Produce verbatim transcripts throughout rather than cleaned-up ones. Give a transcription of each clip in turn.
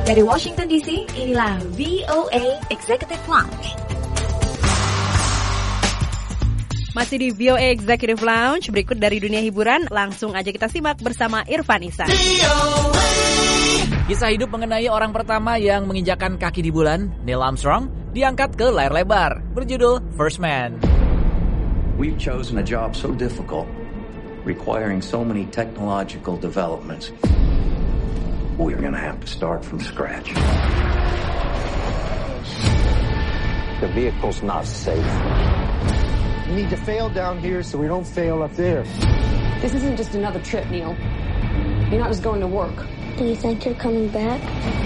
Dari Washington D C, inilah V O A Executive Lounge. Masih di V O A Executive Lounge, berikut dari dunia hiburan, langsung aja kita simak bersama Irfan Ihsan. Kisah hidup mengenai orang pertama yang menginjakan kaki di bulan, Neil Armstrong, diangkat ke layar lebar, berjudul First Man. We've chosen a job so difficult, requiring so many technological developments. We're going to have to start from scratch. The vehicle's not safe. We need to fail down here so we don't fail up there. This isn't just another trip, Neil. You're not just going to work. Do you think you're coming back?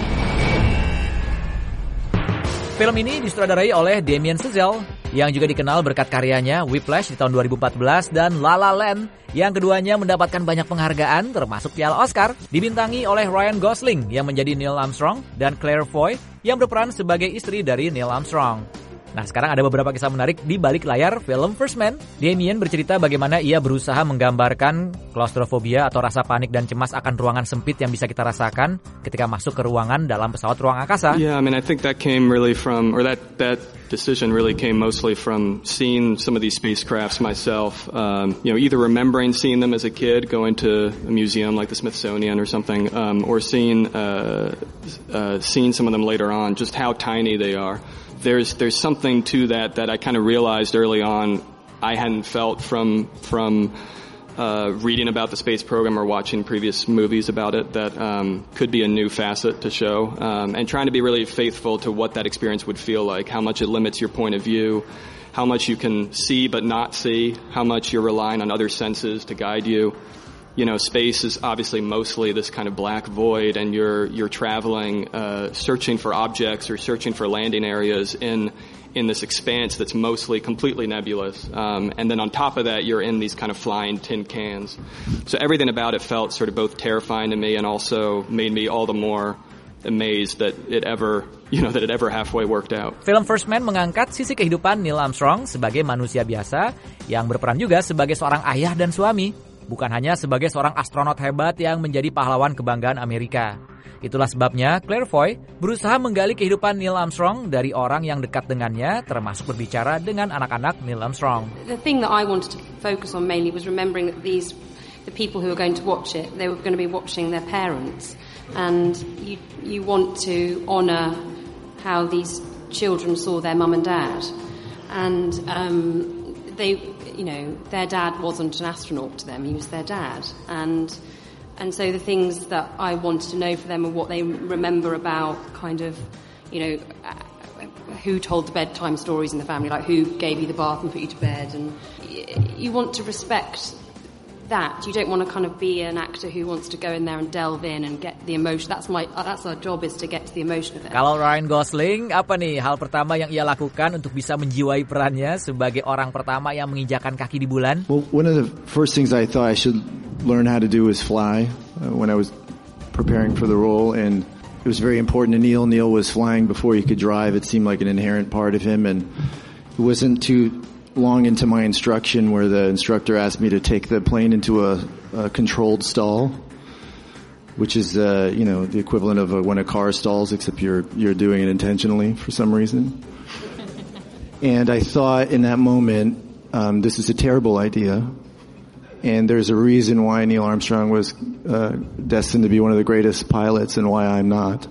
Film ini disutradarai oleh Damien Chazelle, yang juga dikenal berkat karyanya Whiplash di tahun dua ribu empat belas dan La La Land, yang keduanya mendapatkan banyak penghargaan termasuk piala Oscar. Dibintangi oleh Ryan Gosling yang menjadi Neil Armstrong dan Claire Foy yang berperan sebagai istri dari Neil Armstrong. Nah, sekarang ada beberapa kisah menarik di balik layar film First Man. Damien bercerita bagaimana ia berusaha menggambarkan klaustrofobia atau rasa panik dan cemas akan ruangan sempit yang bisa kita rasakan ketika masuk ke ruangan dalam pesawat ruang angkasa. Yeah, I mean, I think that came really from, or that that decision really came mostly from seeing some of these spacecrafts myself. Um, you know, either remembering seeing them as a kid, going to a museum like the Smithsonian or something, um, or seeing uh, uh, seeing some of them later on, just how tiny they are. There's there's something to that that I kind of realized early on I hadn't felt from from uh, reading about the space program or watching previous movies about it, that um, could be a new facet to show, um, and trying to be really faithful to what that experience would feel like, how much it limits your point of view, how much you can see but not see, how much you're relying on other senses to guide you. You know, space is obviously mostly this kind of black void, and you're you're traveling, uh, searching for objects or searching for landing areas in in this expanse that's mostly completely nebulous. Um, and then on top of that, you're in these kind of flying tin cans. So everything about it felt sort of both terrifying to me and also made me all the more amazed that it ever, you know, that it ever halfway worked out. Film First Man mengangkat sisi kehidupan Neil Armstrong sebagai manusia biasa yang berperan juga sebagai seorang ayah dan suami. Bukan hanya sebagai seorang astronot hebat yang menjadi pahlawan kebanggaan Amerika. Itulah sebabnya Claire Foy berusaha menggali kehidupan Neil Armstrong dari orang yang dekat dengannya, termasuk berbicara dengan anak-anak Neil Armstrong. The thing that I wanted to focus on mainly was remembering that these, the people who were going to watch it, they were going to be watching their parents, and you you want to honour how these children saw their mum and dad, and um, they. You know, their dad wasn't an astronaut to them, he was their dad. And and so the things that I wanted to know for them are what they remember about kind of, you know, who told the bedtime stories in the family, like who gave you the bath and put you to bed. And you want to respect that. You don't want to kind of be an actor who wants to go in there and delve in and get the emotion. That's my that's our job, is to get to the emotion of it. Kalau Ryan Gosling, apa nih hal pertama yang ia lakukan untuk bisa menjiwai perannya sebagai orang pertama yang menginjakan kaki di bulan? Well, one of the first things I thought I should learn how to do is fly uh, when I was preparing for the role, and it was very important to Neil. Neil was flying before he could drive. It seemed like an inherent part of him, and it wasn't too long into my instruction where the instructor asked me to take the plane into a, a controlled stall, which is uh, you know, the equivalent of a, when a car stalls, except you're you're doing it intentionally for some reason. And I thought in that moment, um, this is a terrible idea, and there's a reason why Neil Armstrong was uh, destined to be one of the greatest pilots and why I'm not.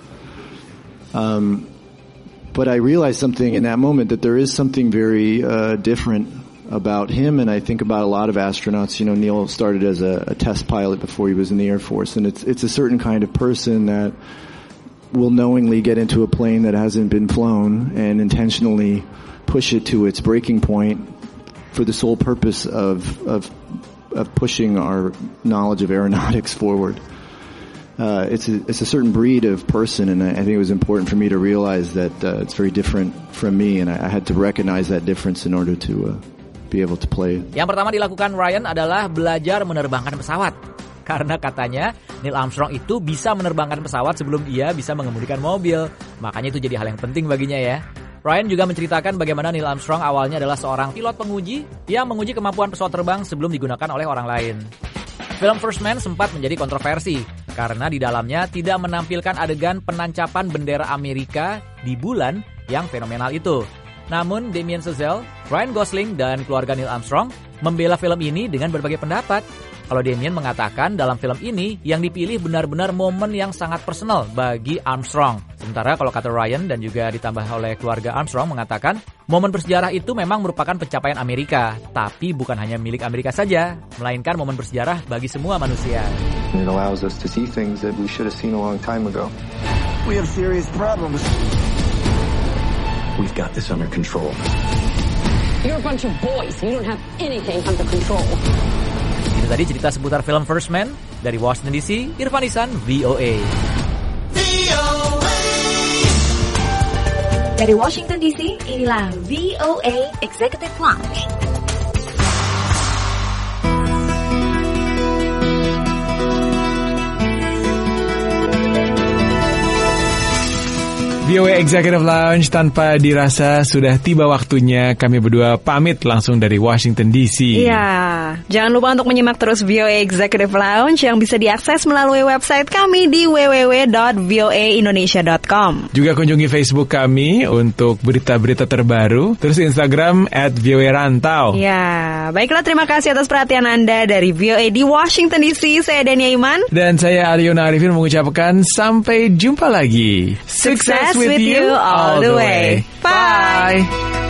Um, But I realized something in that moment, that there is something very uh, different about him, and I think about a lot of astronauts. You know, Neil started as a, a test pilot before he was in the Air Force, and it's it's a certain kind of person that will knowingly get into a plane that hasn't been flown and intentionally push it to its breaking point for the sole purpose of of, of pushing our knowledge of aeronautics forward. Uh, it's a, it's a certain breed of person, and I, I think it was important for me to realize that uh, it's very different from me, and I, I had to recognize that difference in order to uh, be able to play it. Yang pertama dilakukan Ryan adalah belajar menerbangkan pesawat, karena katanya Neil Armstrong itu bisa menerbangkan pesawat sebelum ia bisa mengemudikan mobil, makanya itu jadi hal yang penting baginya ya. Ryan juga menceritakan bagaimana Neil Armstrong awalnya adalah seorang pilot penguji yang menguji kemampuan pesawat terbang sebelum digunakan oleh orang lain. Film First Man sempat menjadi kontroversi karena di dalamnya tidak menampilkan adegan penancapan bendera Amerika di bulan yang fenomenal itu. Namun Damien Chazelle, Ryan Gosling, dan keluarga Neil Armstrong membela film ini dengan berbagai pendapat. Kalau Damien mengatakan dalam film ini yang dipilih benar-benar momen yang sangat personal bagi Armstrong. Sementara kalau kata Ryan dan juga ditambah oleh keluarga Armstrong mengatakan momen bersejarah itu memang merupakan pencapaian Amerika, tapi bukan hanya milik Amerika saja, melainkan momen bersejarah bagi semua manusia. It allows us to see things that we should have seen a long time ago. We have serious problems. We've got this under control. You're a bunch of boys. You don't have anything under control. Itu tadi cerita seputar film First Man dari Washington D C, Irfan Isan, V O A. Dari Washington D C, inilah V O A Executive Lounge. V O A Executive Lounge, tanpa dirasa sudah tiba waktunya kami berdua pamit langsung dari Washington D C. Iya, jangan lupa untuk menyimak terus V O A Executive Lounge yang bisa diakses melalui website kami di w w w dot v o a indonesia dot com. Juga kunjungi Facebook kami untuk berita-berita terbaru, terus Instagram at V O A Rantau. Ya, baiklah, terima kasih atas perhatian Anda dari V O A di Washington D C. Saya Dania Iman. Dan saya Aliona Arifin mengucapkan sampai jumpa lagi. Sukses with you all the way. Bye.